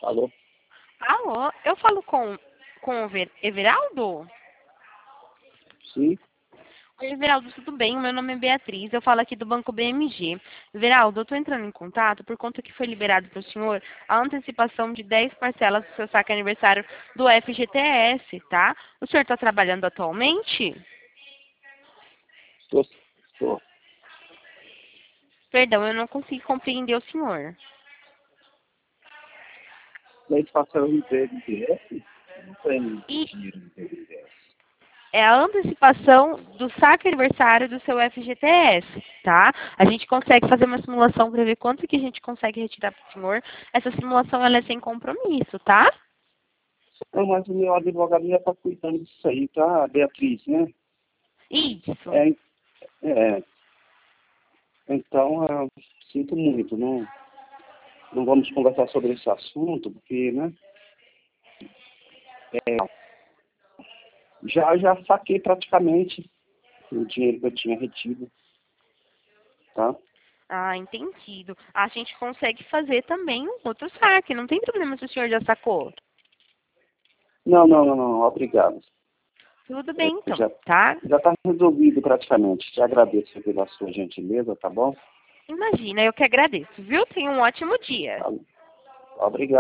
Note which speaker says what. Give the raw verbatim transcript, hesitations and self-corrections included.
Speaker 1: Alô?
Speaker 2: Alô, eu falo com, com o Ver- Everaldo?
Speaker 1: Sim?
Speaker 2: Oi, Everaldo, tudo bem? Meu nome é Beatriz, eu falo aqui do Banco B M G. Everaldo, eu estou entrando em contato por conta que foi liberado para o senhor a antecipação de dez parcelas do seu saque aniversário do F G T S, tá? O senhor está trabalhando atualmente?
Speaker 1: Estou. Estou.
Speaker 2: Perdão, eu não consigo compreender o senhor.
Speaker 1: Daí passou o emprego de F? Não tem
Speaker 2: E
Speaker 1: dinheiro no P B S.
Speaker 2: é a antecipação do saque aniversário do seu F G T S, tá? A gente consegue fazer uma simulação para ver quanto que a gente consegue retirar para o senhor. Essa simulação ela é sem compromisso, tá?
Speaker 1: Não, mas o meu advogado já está cuidando disso aí, tá, Beatriz, né?
Speaker 2: Isso.
Speaker 1: É, é, então, eu sinto muito, não, não vamos conversar sobre esse assunto, porque, né, é, já, já saquei praticamente o dinheiro que eu tinha retido, tá?
Speaker 2: Ah, entendido. A gente consegue fazer também um outro saque. Não tem problema se o senhor já sacou.
Speaker 1: Não, não, não, não, obrigado.
Speaker 2: Tudo
Speaker 1: É,
Speaker 2: bem, então,
Speaker 1: já
Speaker 2: tá?
Speaker 1: já está resolvido praticamente. Te agradeço pela sua gentileza, tá bom?
Speaker 2: Imagina, eu que agradeço, viu? Tenha um ótimo dia.
Speaker 1: Tá. Obrigado.